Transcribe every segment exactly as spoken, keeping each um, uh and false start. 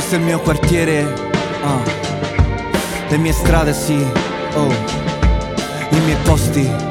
Questo è il mio quartiere, oh. Le mie strade, sì, oh. I miei posti.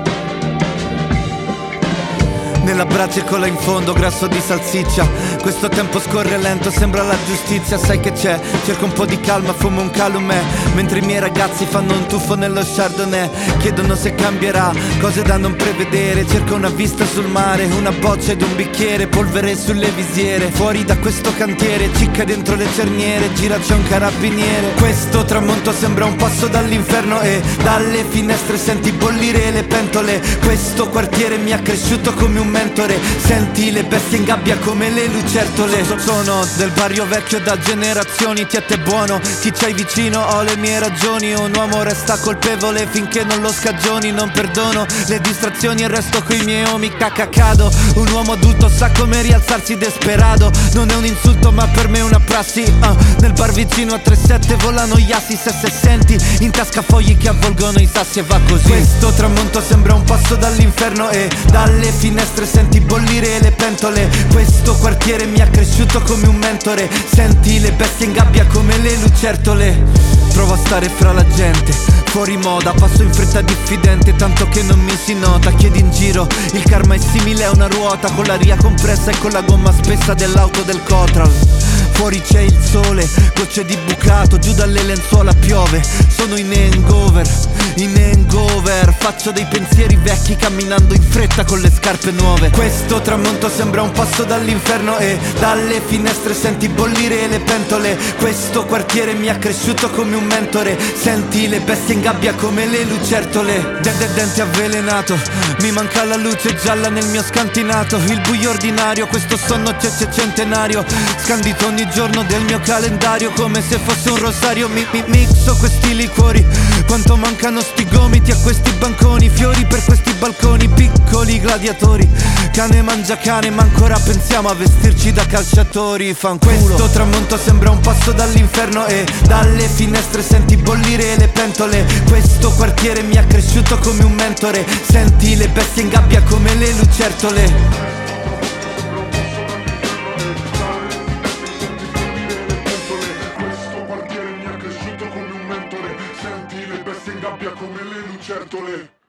Nella bracecola in fondo, grasso di salsiccia. Questo tempo scorre lento, sembra la giustizia. Sai che c'è? Cerco un po' di calma, fumo un calumet, mentre i miei ragazzi fanno un tuffo nello Chardonnay. Chiedono se cambierà, cose da non prevedere. Cerco una vista sul mare, una boccia ed un bicchiere, polvere sulle visiere. Fuori da questo cantiere, cicca dentro le cerniere, gira c'è un carabiniere. Questo tramonto sembra un passo dall'inferno e dalle finestre senti bollire le pentole. Questo quartiere mi ha cresciuto come un mentore, senti le bestie in gabbia come le lucertole. Sono del barrio vecchio da generazioni, ti è te buono, chi c'hai vicino ho le mie ragioni. Un uomo resta colpevole finché non lo scagioni, non perdono le distrazioni e resto coi miei omi cacacado. Un uomo adulto sa come rialzarsi desperato, non è un insulto ma per me è una prassi, uh. Nel bar vicino a tre sette volano gli assi, se se senti in tasca fogli che avvolgono i sassi e va così. Questo tramonto sembra un passo dall'inferno e dalle finestre senti bollire le pentole. Questo quartiere mi ha cresciuto come un mentore, senti le bestie in gabbia come le lucertole. Provo a stare fra la gente, fuori moda, passo in fretta diffidente, tanto che non mi si nota. Chiedi in giro, il karma è simile a una ruota, con l'aria compressa e con la gomma spessa dell'auto del Cotral. Fuori c'è il sole, gocce di bucato, giù dalle lenzuola piove. Sono in hangover, in hangover, faccio dei pensieri vecchi camminando in fretta con le scarpe nuove. Questo tramonto sembra un passo dall'inferno e dalle finestre senti bollire le pentole. Questo quartiere mi ha cresciuto come un mentore, senti le bestie in gabbia come le lucertole. Dente dente avvelenato, mi manca la luce gialla nel mio scantinato. Il buio ordinario, questo sonno c'è c'è centenario, scandito ogni giorno del mio calendario come se fosse un rosario. Mi, mi mixo questi liquori, quanto mancano sti gomiti a questi banconi. Fiori per questi balconi, piccoli gladiatori. Cane mangia cane ma ancora pensiamo a vestirci da calciatori. Fanculo. Questo tramonto sembra un passo dall'inferno e dalle finestre senti bollire le pentole. Questo quartiere mi ha cresciuto come un mentore, senti le bestie in gabbia come le lucertole. Senti le bestie in gabbia come le lucertole.